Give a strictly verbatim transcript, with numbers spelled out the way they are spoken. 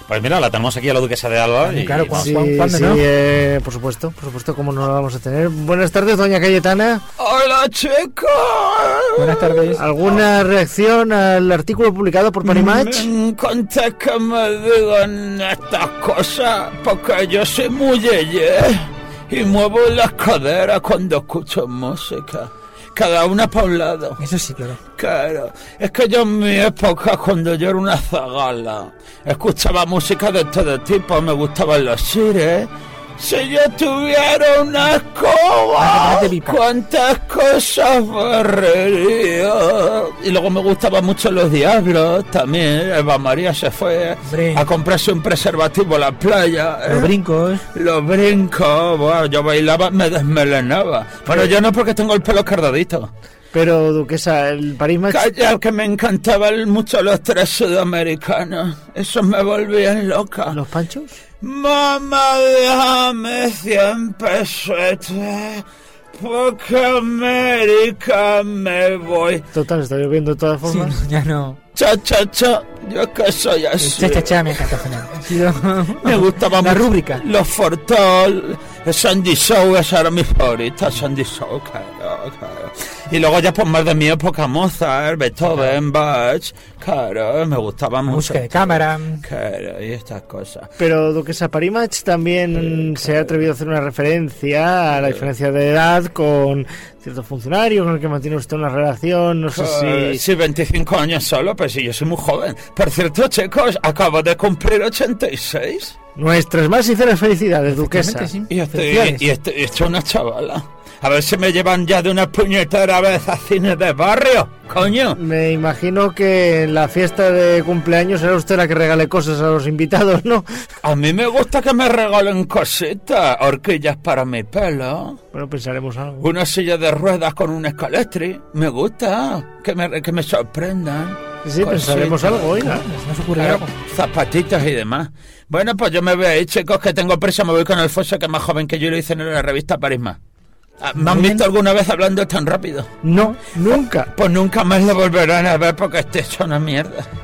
Pues mira, la tenemos aquí a la duquesa de Alba. Y, claro, ¿cu- sí, ¿cuándo sí, no? eh, por supuesto, por supuesto, cómo no la vamos a tener. Buenas tardes, doña Cayetana. ¡Hola, chicos! Buenas tardes. ¿Alguna reacción al artículo publicado por Parimatch? Me encanta que me digan estas cosas, porque yo soy muy yeye y muevo las caderas cuando escucho música. Cada una para un lado. Eso sí, claro. Claro, es que yo en mi época, cuando yo era una zagala, escuchaba música de todo tipo, me gustaban los sires. Si yo tuviera una escoba, cuántas cosas barrería. Y luego me gustaban mucho los diablos también. Eva María se fue Hombre. a comprarse un preservativo a la playa. Los ¿eh? brincos. Los brincos, bueno, yo bailaba, me desmelenaba. Pero yo no, porque tengo el pelo cardadito. Pero, duquesa, el Parimatch... Calla, que me encantaban mucho los tres sudamericanos. Esos me volvían loca. ¿Los panchos? Mamá, déjame cien pesetas, porque a América me voy. Total, está lloviendo de todas Sí, formas. no, ya no. Cha, cha, cha, yo es que soy así. Cha, cha, cha, me encanta Fernando. Ha sido Me gustaba la mucho rúbrica. los Fortol, Sandy Show, esa era mi favorita, Sandy Show, claro, claro. Y luego ya pues más de mi época, Mozart, Beethoven, Bach, claro, me gustaba mucho. Música de cámara. Claro, y estas cosas. Pero, duquesa, Parimatch también se ha atrevido a hacer una referencia a la diferencia de edad con cierto funcionario con el que mantiene usted una relación, no sé Eh, si... sí, veinticinco años solo, pues sí, yo soy muy joven. Por cierto, chicos, acabo de cumplir ochenta y seis. Nuestras más sinceras felicidades, duquesa. Efectivamente, sí. Y estoy, Felicidades. y estoy hecho una chavala. A ver si me llevan ya de una puñetera vez a cine de barrio, coño. Me imagino que en la fiesta de cumpleaños será usted la que regale cosas a los invitados, ¿no? A mí me gusta que me regalen cositas, horquillas para mi pelo, Bueno, pensaremos algo. una silla de ruedas con un escaletri. Me gusta que me, que me sorprendan. Sí, pensaremos Cositas. algo, oiga. ¿No se ocurre Claro, algo? zapatitos y demás. Bueno, pues yo me veo ahí, chicos, que tengo prisa, me voy con Alfonso, que es más joven que yo, y lo hice en la revista Parisma. Ah, ¿me han Muy visto bien. alguna vez hablando tan rápido? No, nunca. Pues nunca más lo volverán a ver porque este es una mierda.